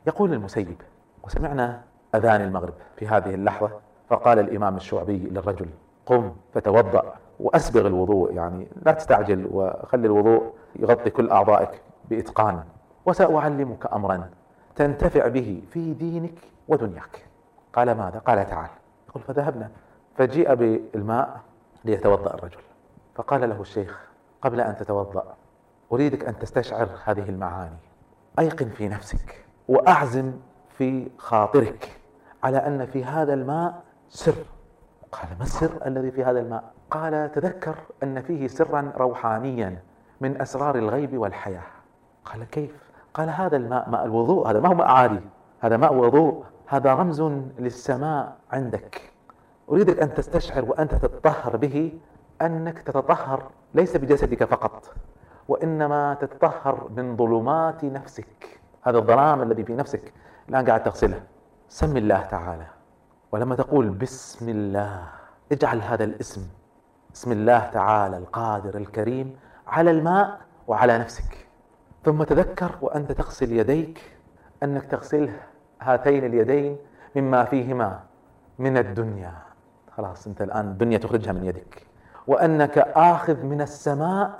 يقول المسيب: وسمعنا أذان المغرب في هذه اللحظة، فقال الإمام الشعبي للرجل: قم فتوضأ وأسبغ الوضوء، يعني لا تستعجل وخلي الوضوء يغطي كل أعضائك بإتقان، وسأعلمك أمرا تنتفع به في دينك ودنياك. قال: ماذا؟ قال: تعال. يقول: فذهبنا، فجيء بالماء ليتوضأ الرجل، فقال له الشيخ: قبل أن تتوضأ أريدك أن تستشعر هذه المعاني، أيقن في نفسك وأعزم في خاطرك على أن في هذا الماء سر. قال: ما السر الذي في هذا الماء؟ قال: تذكر أن فيه سرا روحانيا من أسرار الغيب والحياة. قال: كيف؟ قال: هذا الماء، ماء الوضوء، هذا ما هو ماء عادي، هذا ماء وضوء، هذا رمز للسماء عندك. أريدك أن تستشعر وأنت تتطهر به أنك تتطهر ليس بجسدك فقط، وإنما تتطهر من ظلمات نفسك. هذا الظلام الذي في نفسك الآن قاعد تغسله. سم الله تعالى، ولما تقول بسم الله اجعل هذا الاسم، بسم الله تعالى القادر الكريم، على الماء وعلى نفسك. ثم تذكر وأنت تغسل يديك أنك تغسل هاتين اليدين مما فيهما من الدنيا. خلاص أنت الآن الدنيا تخرجها من يدك، وأنك آخذ من السماء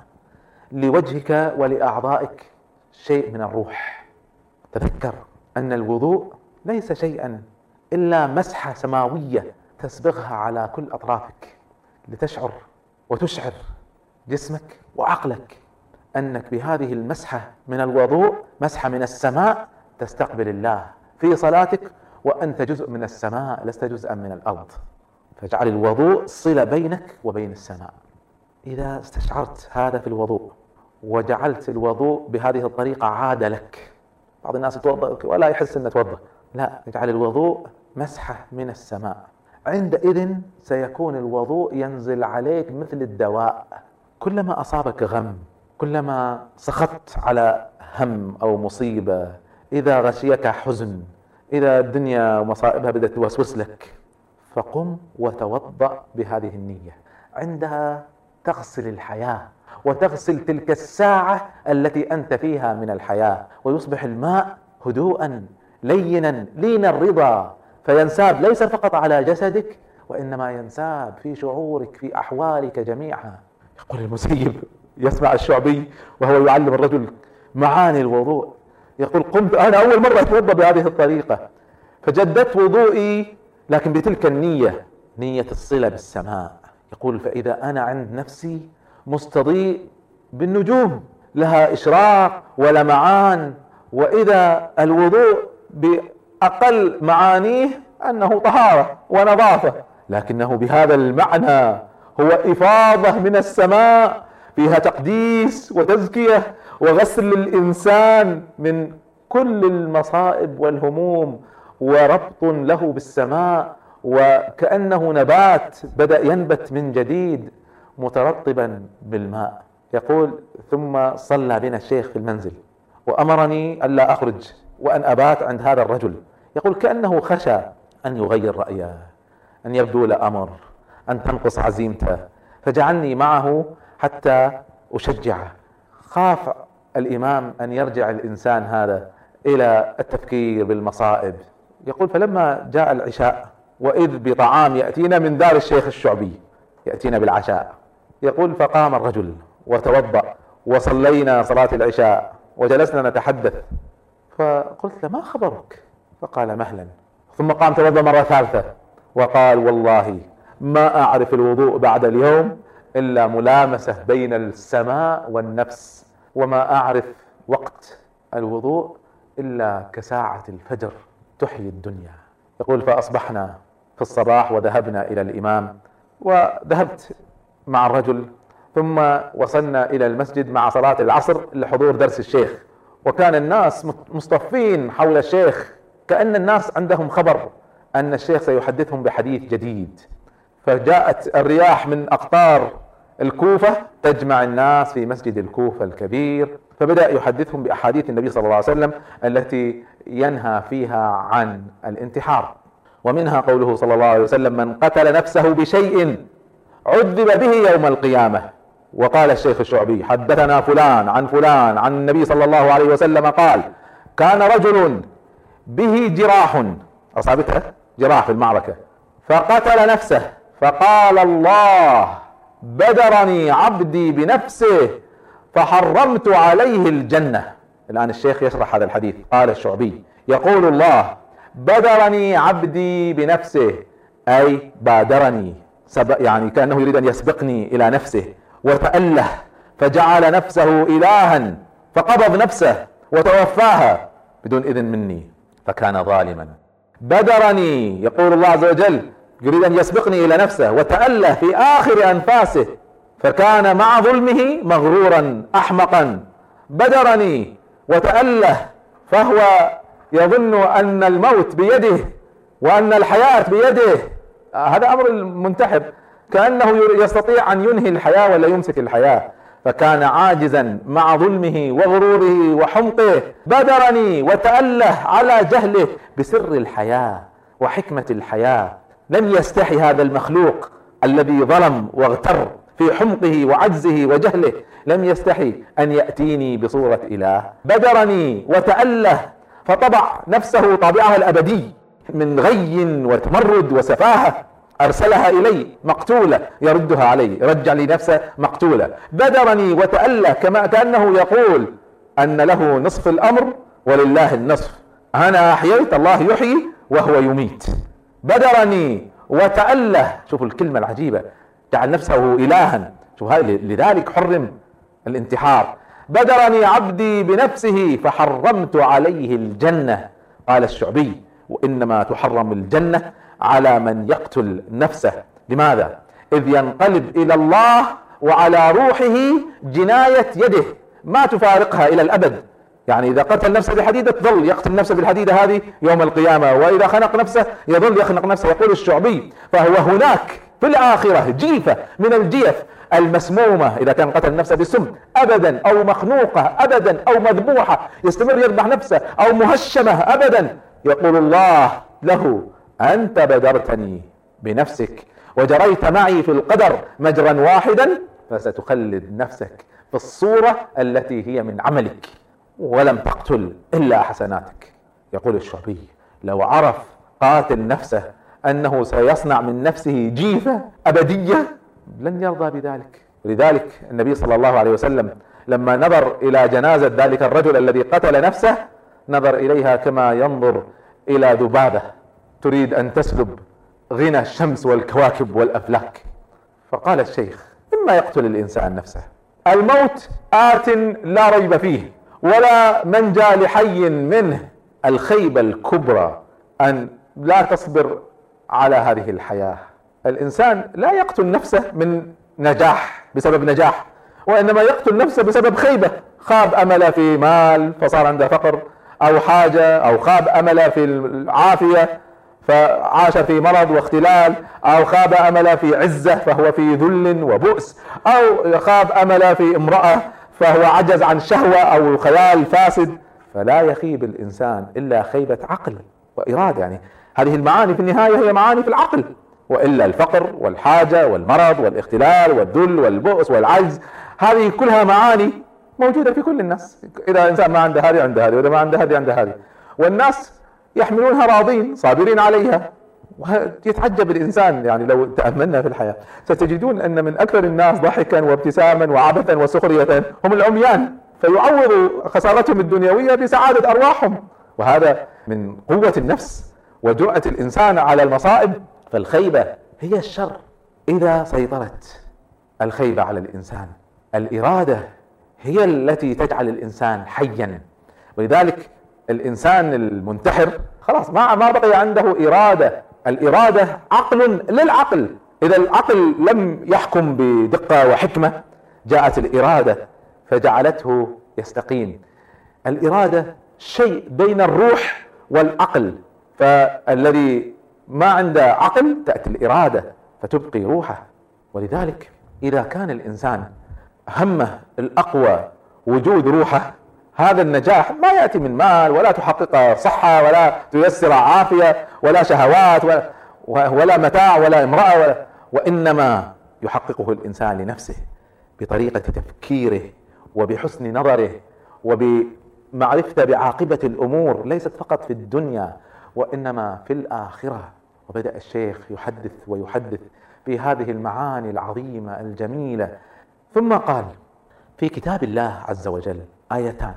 لوجهك ولأعضائك شيء من الروح. تذكر أن الوضوء ليس شيئا إلا مسحة سماوية تسبغها على كل أطرافك، لتشعر وتشعر جسمك وعقلك أنك بهذه المسحة من الوضوء مسحة من السماء تستقبل الله في صلاتك، وأنت جزء من السماء لست جزءا من الأرض. فاجعل الوضوء صلة بينك وبين السماء. إذا استشعرت هذا في الوضوء وجعلت الوضوء بهذه الطريقة عادة لك، بعض الناس يتوضأ ولا يحس أنه توضأ، لا، اجعل الوضوء مسحة من السماء. عندئذ سيكون الوضوء ينزل عليك مثل الدواء. كلما أصابك غم، كلما سخطت على هم أو مصيبة، إذا غشيك حزن، إذا الدنيا ومصائبها بدأت توسوس لك، فقم وتوضأ بهذه النية. عندها تغسل الحياة وتغسل تلك الساعة التي أنت فيها من الحياة، ويصبح الماء هدوءا لينا لين الرضا، فينساب ليس فقط على جسدك، وإنما ينساب في شعورك في أحوالك جميعها. يقول المسيب يسمع الشعبي وهو يعلم الرجل معاني الوضوء، يقول: قمت أنا أول مرة أتوضأ بهذه الطريقة، فجددت وضوئي لكن بتلك النية، نية الصلة بالسماء. يقول: فإذا أنا عند نفسي مستضيء بالنجوم لها إشراق ولمعان، وإذا الوضوء بأقل معانيه أنه طهارة ونظافة، لكنه بهذا المعنى هو إفاضة من السماء فيها تقديس وتزكية وغسل للإنسان من كل المصائب والهموم، وربط له بالسماء، وكأنه نبات بدأ ينبت من جديد مترطبا بالماء. يقول: ثم صلى بنا الشيخ في المنزل وأمرني ألا أخرج وأن أبات عند هذا الرجل. يقول: كأنه خشى أن يغير رأيه، أن يبدو له أمر، أن تنقص عزيمته، فجعلني معه حتى أشجعه. خاف الإمام أن يرجع الإنسان هذا إلى التفكير بالمصائب. يقول: فلما جاء العشاء وإذ بطعام يأتينا من دار الشيخ الشعبي، يأتينا بالعشاء. يقول: فقام الرجل وتوضأ وصلينا صلاة العشاء وجلسنا نتحدث، فقلت له: ما خبرك؟ فقال: مهلا. ثم قام توضأ مرة ثالثة وقال: والله ما أعرف الوضوء بعد اليوم إلا ملامسة بين السماء والنفس، وما أعرف وقت الوضوء إلا كساعة الفجر تحيي الدنيا. يقول: فأصبحنا في الصباح وذهبنا إلى الإمام، وذهبت مع الرجل، ثم وصلنا إلى المسجد مع صلاة العصر لحضور درس الشيخ، وكان الناس مصطفين حول الشيخ كأن الناس عندهم خبر أن الشيخ سيحدثهم بحديث جديد. فجاءت الرياح من أقطار الكوفة تجمع الناس في مسجد الكوفة الكبير، فبدأ يحدثهم بأحاديث النبي صلى الله عليه وسلم التي ينهى فيها عن الانتحار، ومنها قوله صلى الله عليه وسلم: من قتل نفسه بشيء عذب به يوم القيامة. وقال الشيخ الشعبي: حدثنا فلان عن فلان عن النبي صلى الله عليه وسلم قال: كان رجل به جراح، أصابتها جراح في المعركة، فقتل نفسه، فقال الله بدرني عبدي بنفسه فحرمت عليه الجنة. الآن الشيخ يشرح هذا الحديث. قال الشعبي يقول الله بدرني عبدي بنفسه، أي بادرني، يعني كأنه يريد أن يسبقني إلى نفسه، وتأله فجعل نفسه إلها فقبض نفسه وتوفاها بدون إذن مني فكان ظالما. بدرني، يقول الله عز وجل يريد أن يسبقني إلى نفسه، وتأله في آخر أنفاسه فكان مع ظلمه مغرورا أحمقا. بدرني وتأله فهو يظن أن الموت بيده وأن الحياة بيده. هذا أمر المنتحر، كأنه يستطيع أن ينهي الحياة ولا يمسك الحياة، فكان عاجزا مع ظلمه وغروره وحمقه. بدرني وتأله على جهله بسر الحياة وحكمة الحياة. لم يستحي هذا المخلوق الذي ظلم واغتر في حمقه وعجزه وجهله، لم يستحي أن يأتيني بصورة إله. بدرني وتأله فطبع نفسه طابعها الأبدي من غي وتمرد وسفاهة، أرسلها إلي مقتولة يردها علي، رجع لي نفسه مقتولة. بدرني وتأله كأنه يقول أن له نصف الأمر ولله النصف، أنا أحييت الله يحيي وهو يميت. بدرني وتأله، شوفوا الكلمة العجيبة، جعل نفسه إلها. شوف هذا لذلك حرم الانتحار. بدرني عبدي بنفسه فحرمت عليه الجنة. قال الشعبي وإنما تحرم الجنة على من يقتل نفسه. لماذا؟ إذ ينقلب إلى الله وعلى روحه جناية يده ما تفارقها إلى الأبد. يعني إذا قتل نفسه بحديدة ظل يقتل نفسه بالحديدة هذه يوم القيامة، وإذا خنق نفسه يظل يخنق نفسه. يقول الشعبي فهو هناك في الآخرة جيفة من الجيف المسمومة إذا كان قتل نفسه بسم أبدا، أو مخنوقة أبدا، أو مذبوحة يستمر يذبح نفسه، أو مهشمة أبدا. يقول الله له أنت بدرتني بنفسك وجريت معي في القدر مجرا واحدا، فستخلد نفسك في الصورة التي هي من عملك ولم تقتل إلا حسناتك. يقول الشعبي لو عرف قاتل نفسه أنه سيصنع من نفسه جيفة أبدية لن يرضى بذلك. لذلك النبي صلى الله عليه وسلم لما نظر إلى جنازة ذلك الرجل الذي قتل نفسه نظر إليها كما ينظر إلى ذبابة تريد أن تسلب غنى الشمس والكواكب والأفلاك. فقال الشيخ إما يقتل الإنسان نفسه، الموت آت لا ريب فيه ولا منجى لحي منه. الخيبة الكبرى أن لا تصبر على هذه الحياة. الإنسان لا يقتل نفسه من نجاح بسبب نجاح، وإنما يقتل نفسه بسبب خيبة. خاب أمل في مال فصار عنده فقر أو حاجة، أو خاب أمل في العافية فعاش في مرض واختلال، أو خاب أمل في عزة فهو في ذل وبؤس، أو خاب أمل في امرأة فهو عجز عن شهوة أو خيال فاسد. فلا يخيب الإنسان إلا خيبة عقل وإرادة. يعني هذه المعاني في النهاية هي معاني في العقل، وإلا الفقر والحاجة والمرض والاختلال والذل والبؤس والعجز هذه كلها معاني موجودة في كل الناس. إذا إنسان ما عنده هذه عنده هذه، وإذا ما عنده هذه عنده هذه، والناس يحملونها راضين صابرين عليها. ويتعجب الإنسان يعني لو تأملنا في الحياة ستجدون أن من أكثر الناس ضحكا وابتساما وعبثا وسخرية هم العميان، فيعوضوا خسارتهم الدنيوية بسعادة أرواحهم. وهذا من قوة النفس وجرأة الإنسان على المصائب. فالخيبة هي الشر إذا سيطرت الخيبة على الإنسان. الإرادة هي التي تجعل الإنسان حيا. ولذلك الإنسان المنتحر خلاص ما بقي عنده إرادة. الإرادة عقل للعقل. إذا العقل لم يحكم بدقة وحكمة جاءت الإرادة فجعلته يستقيم. الإرادة شيء بين الروح والعقل، فالذي ما عنده عقل تأتي الإرادة فتبقي روحه. ولذلك إذا كان الإنسان همه الأقوى وجود روحه، هذا النجاح ما يأتي من مال ولا تحقق صحة ولا تيسر عافية ولا شهوات ولا متاع ولا امرأة وإنما يحققه الإنسان لنفسه بطريقة تفكيره وبحسن نظره معرفة بعاقبة الأمور ليست فقط في الدنيا وإنما في الآخرة. وبدأ الشيخ يحدث ويحدث في هذه المعاني العظيمة الجميلة، ثم قال: في كتاب الله عز وجل آيتان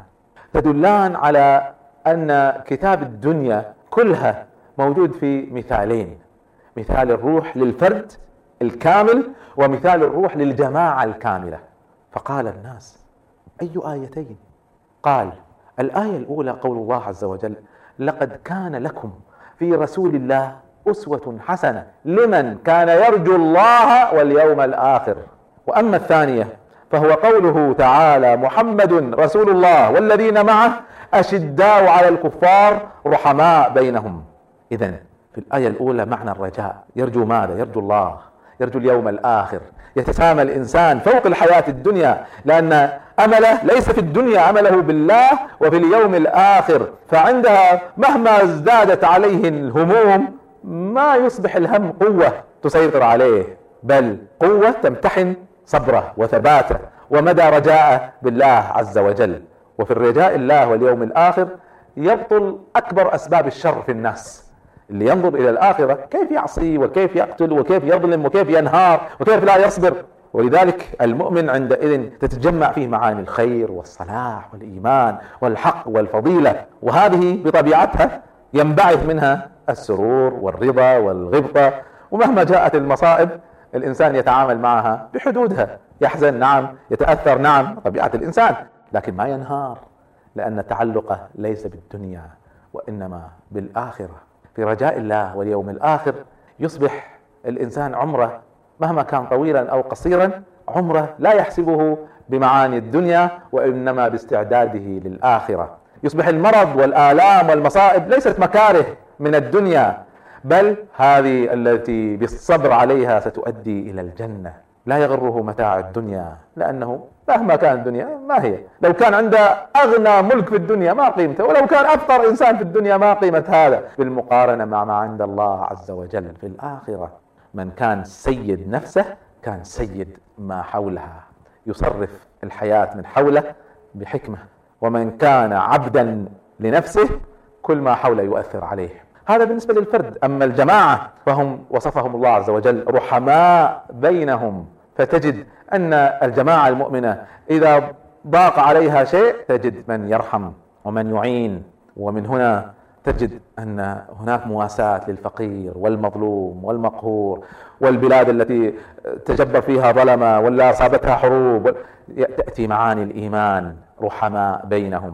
تدلان على أن كتاب الدنيا كلها موجود في مثالين: مثال الروح للفرد الكامل، ومثال الروح للجماعة الكاملة. فقال الناس: أي آيتين؟ قال: الآية الأولى قول الله عز وجل: لقد كان لكم في رسول الله أسوة حسنة لمن كان يرجو الله واليوم الآخر. وأما الثانية فهو قوله تعالى: محمد رسول الله والذين معه أشداء على الكفار رحماء بينهم. إذن في الآية الأولى معنى الرجاء، يرجو ماذا؟ يرجو الله، يرجو اليوم الآخر، يتسامى الإنسان فوق الحياة الدنيا، لأن أمله ليس في الدنيا، أمله بالله وفي اليوم الآخر. فعندها مهما ازدادت عليه الهموم ما يصبح الهم قوة تسيطر عليه، بل قوة تمتحن صبره وثباته ومدى رجاءه بالله عز وجل. وفي الرجاء الله واليوم الآخر يبطل أكبر أسباب الشر في الناس. اللي ينظر إلى الآخرة كيف يعصي وكيف يقتل وكيف يظلم وكيف ينهار وكيف لا يصبر. ولذلك المؤمن عندئذ تتجمع فيه معاني الخير والصلاح والإيمان والحق والفضيلة، وهذه بطبيعتها ينبعث منها السرور والرضا والغبطة. ومهما جاءت المصائب الإنسان يتعامل معها بحدودها، يحزن نعم، يتأثر نعم، طبيعة الإنسان، لكن ما ينهار، لأن تعلقه ليس بالدنيا وإنما بالآخرة. في رجاء الله واليوم الآخر يصبح الإنسان عمره مهما كان طويلا أو قصيرا عمره لا يحسبه بمعاني الدنيا وإنما باستعداده للآخرة. يصبح المرض والآلام والمصائب ليست مكاره من الدنيا، بل هذه التي بالصبر عليها ستؤدي إلى الجنة. لا يغره متاع الدنيا، لأنه مهما كان الدنيا ما هي. لو كان عنده أغنى ملك في الدنيا ما قيمته، ولو كان أفقر إنسان في الدنيا ما قيمة هذا بالمقارنة مع ما عند الله عز وجل في الآخرة. من كان سيد نفسه كان سيد ما حولها، يصرف الحياة من حوله بحكمة. ومن كان عبدا لنفسه كل ما حوله يؤثر عليه. هذا بالنسبة للفرد. أما الجماعة فهم وصفهم الله عز وجل رحماء بينهم. فتجد أن الجماعة المؤمنة إذا ضاق عليها شيء تجد من يرحم ومن يعين. ومن هنا تجد أن هناك مواساة للفقير والمظلوم والمقهور، والبلاد التي تجبر فيها ظلمة ولا أصابتها حروب تأتي معاني الإيمان رحماء بينهم.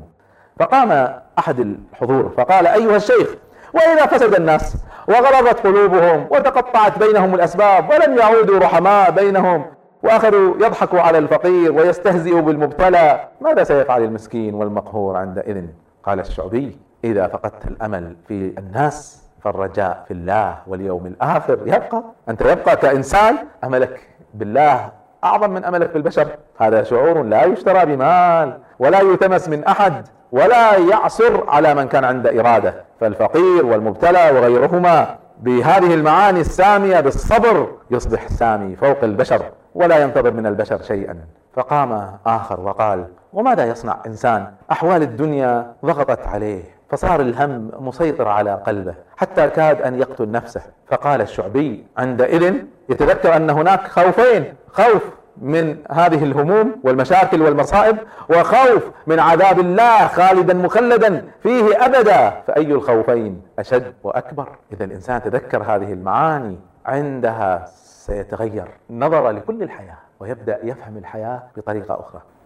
فقام أحد الحضور فقال: أيها الشيخ، وإذا فسد الناس وغلظت قلوبهم وتقطعت بينهم الأسباب ولم يعودوا رحماء بينهم وآخروا يضحكوا على الفقير ويستهزئوا بالمبتلى، ماذا سيفعل المسكين والمقهور عندئذ؟ قال الشعبي: إذا فقدت الأمل في الناس فالرجاء في الله واليوم الآخر يبقى. أنت يبقى كإنسان أملك بالله أعظم من أملك بالبشر. هذا شعور لا يشترى بمال ولا يلتمس من أحد ولا يعسر على من كان عنده إرادة. فالفقير والمبتلى وغيرهما بهذه المعاني السامية بالصبر يصبح سامي فوق البشر ولا ينتظر من البشر شيئا. فقام آخر وقال: وماذا يصنع إنسان أحوال الدنيا ضغطت عليه فصار الهم مسيطر على قلبه حتى كاد أن يقتل نفسه؟ فقال الشعبي: عندئذ يتذكر أن هناك خوفين: خوف من هذه الهموم والمشاكل والمصائب، وخوف من عذاب الله خالدا مخلدا فيه أبدا. فأي الخوفين أشد وأكبر؟ إذا الإنسان تذكر هذه المعاني عندها سيتغير نظرة لكل الحياة ويبدأ يفهم الحياة بطريقة أخرى.